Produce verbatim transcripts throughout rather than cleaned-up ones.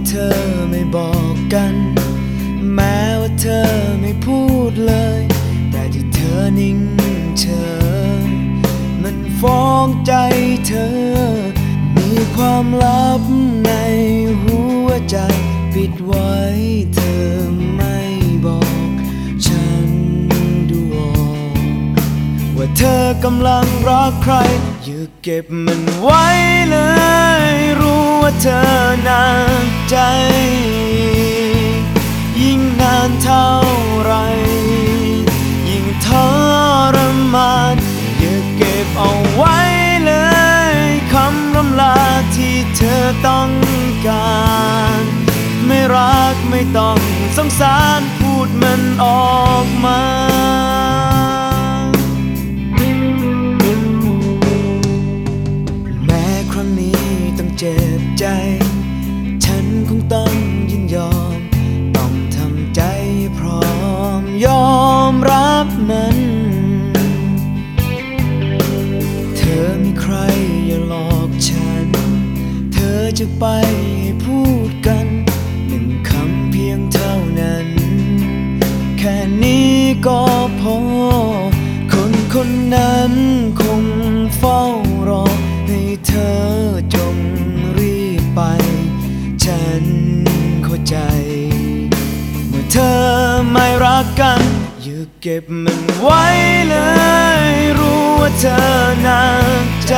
เธอไม่บอกกันแม้ว่าเธอไม่พูดเลยแต่ที่เธอนิ่งเฉยมันฟ้องใจเธอมีความลับในหัวใจปิดไว้เธอไม่บอกฉันดูออกว่าเธอกำลังรักใครอย่าเก็บมันไว้เลยรู้ว่าเธอหนักใจยิ่งนานเท่าไรยิ่งทรมานอย่าเก็บเอาไว้เลยคำรำลาที่เธอต้องการไม่รักไม่ต้องสงสารพูดมันออกมาแม้ครั้งนี้ต้องเจ็บใจฉันคงต้องยินยอมต้องทำใจพร้อมยอมรับมันเธอมีใครอย่าหลอกฉันเธอจะไปให้พูดกันหนึ่งคำเพียงเท่านั้นแค่นี้ก็พอคนคนนั้นคงเฝ้ารอให้เธอจงรีบไปฉันเข้าใจเมื่อเธอไม่รักกันอย่าเก็บมันไว้เลยรู้ว่าเธอหนักใจ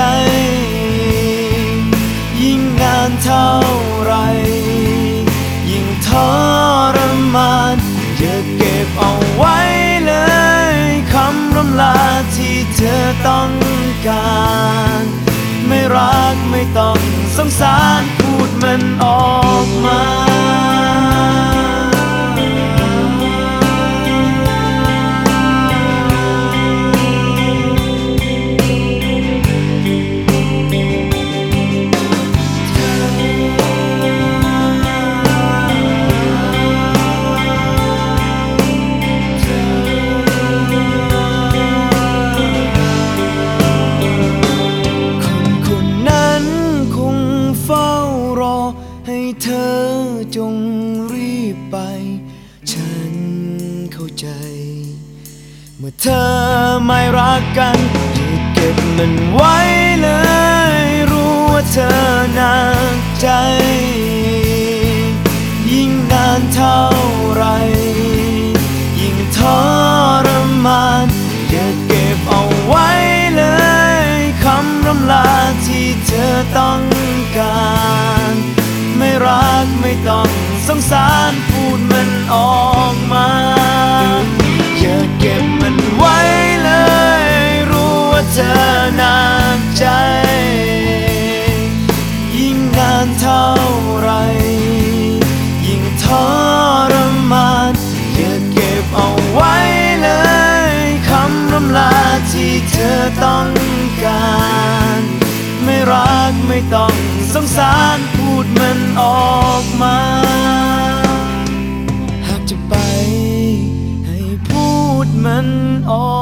ยิ่งนานเท่าไรยิ่งทรมานอย่าเก็บเอาไว้เลยคำรำลาที่เธอต้องการไม่รักไม่ต้องสงสารพูดมันออกมาให้เธอจงรีบไปฉันเข้าใจเมื่อเธอไม่รักกันอย่าเก็บมันไว้เลยรู้ว่าเธอหนักใจยิ่งนานเท่าไรยิ่งทรมานอย่าเก็บเอาไว้เลยคำรำลาที่เธอต้องการไม่รักไม่ต้องสงสารพูดมันออกมาอย่าเก็บมันไว้เลยรู้ว่าเธอหนักใจยิ่งนานเท่าไรยิ่งทรมานอย่าเก็บเอาไว้เลยคำรำลาที่เธอต้องการไม่รักไม่ต้องสงสารพูดมันออกมาหากจะไปให้พูดมันออก